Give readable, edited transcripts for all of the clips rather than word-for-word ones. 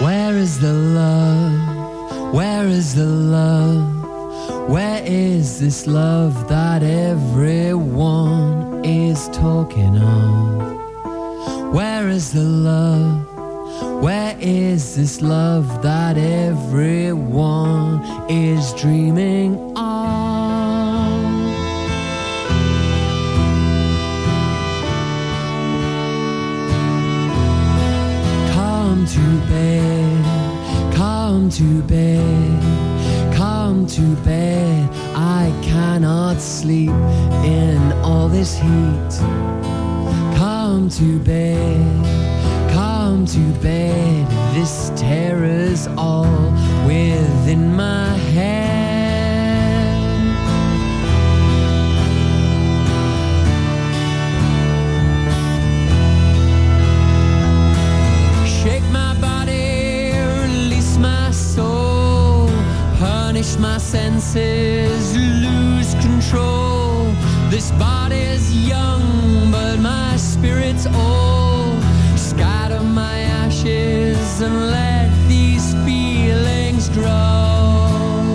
Where is the love? Where is the love? Where is this love that everyone is talking of? Where is the love? Where is this love that everyone is dreaming of? Come to bed, come to bed, come to bed. I cannot sleep in all this heat. Come to bed, come to bed. This terror's all within my head. Shake my body, release my soul, punish my senses, lose control. This body's young, but my spirit's old. Scatter my ashes and let these feelings grow.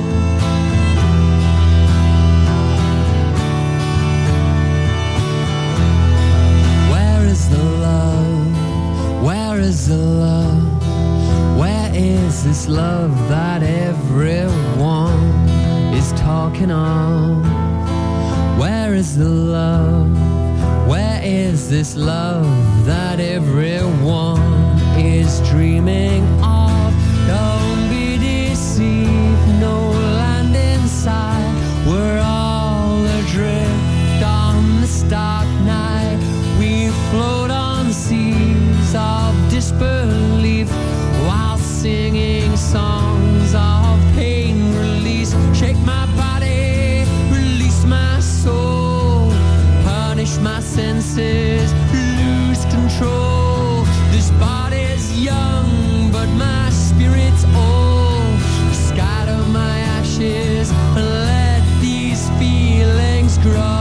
Where is the love? Where is the love? Where is this love that everyone is talking of? Where is the love? Where is this love that everyone is dreaming of? Don't be deceived, no land in sight. We're all adrift on the stark night. We float on seas of disbelief while singing songs of pain release. Shake my body, release my soul, punish my senses, lose control. This body's young, but my spirit's old. Scatter my ashes and let these feelings grow.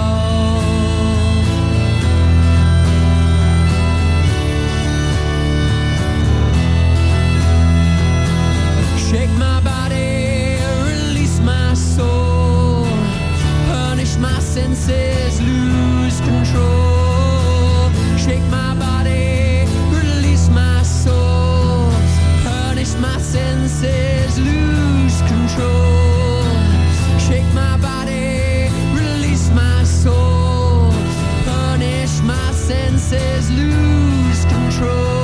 Shake my body, release my soul, punish my senses, lose control. Shake my body, release my soul, punish my senses, lose control. Shake my body, release my soul, punish my senses, lose control.